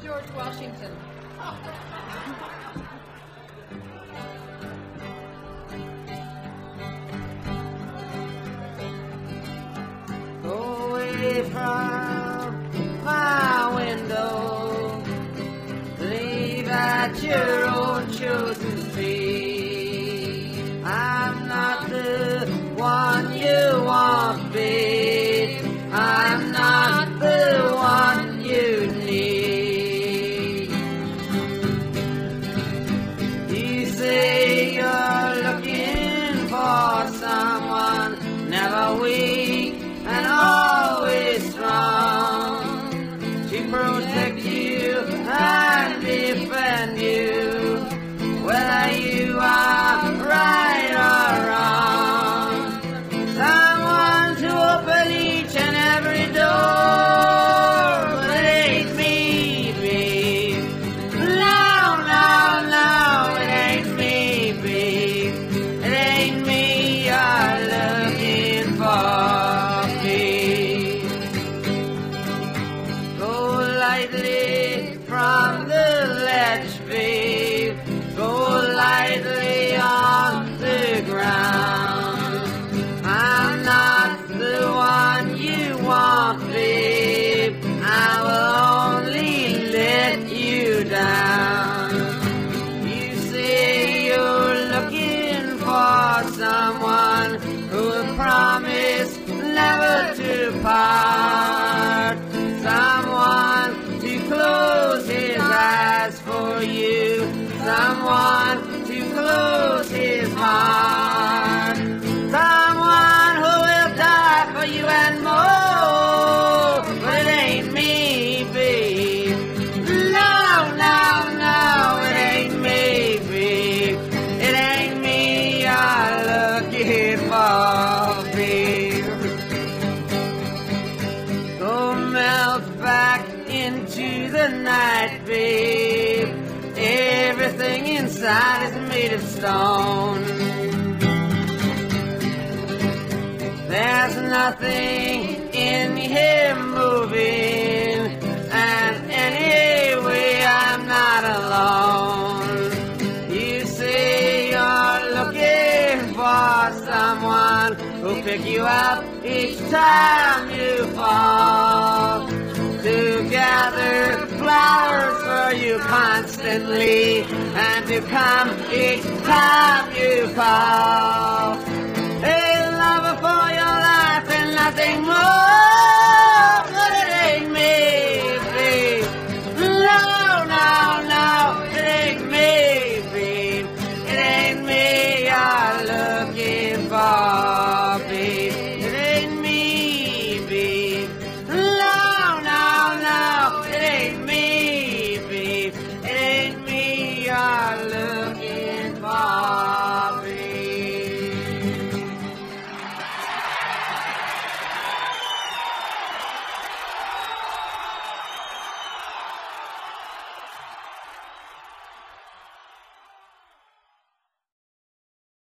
George Washington. Go away from my window, leave at your own chosen fate. I'm not the one you want, babe. I'm not the one you need. You say you're looking for someone never weak and always strong to protect you and defend you, whether you are right or wrong. Someone to open each and every door, but it ain't me, babe. No, no, no, it ain't me, babe. It ain't me you're looking for, babe. Go lightly from the ledge, babe. Go lightly on the ground. I'm not the one you want, babe. I will only let you down. You say you're looking for someone who will promise never to part. Someone to close his eyes for you. Someone to close his heart. Someone who will die for you and more. But it ain't me, babe. No, no, no, it ain't me, babe. It ain't me you're looking for, babe. Go melt back into the night, babe. Everything inside is made of stone. There's nothing in here moving, and anyway I'm not alone. You say you're looking for someone who'll pick you up each time you fall, to gather flowers for you constantly, and to come each time you call. A lover for your life and nothing more.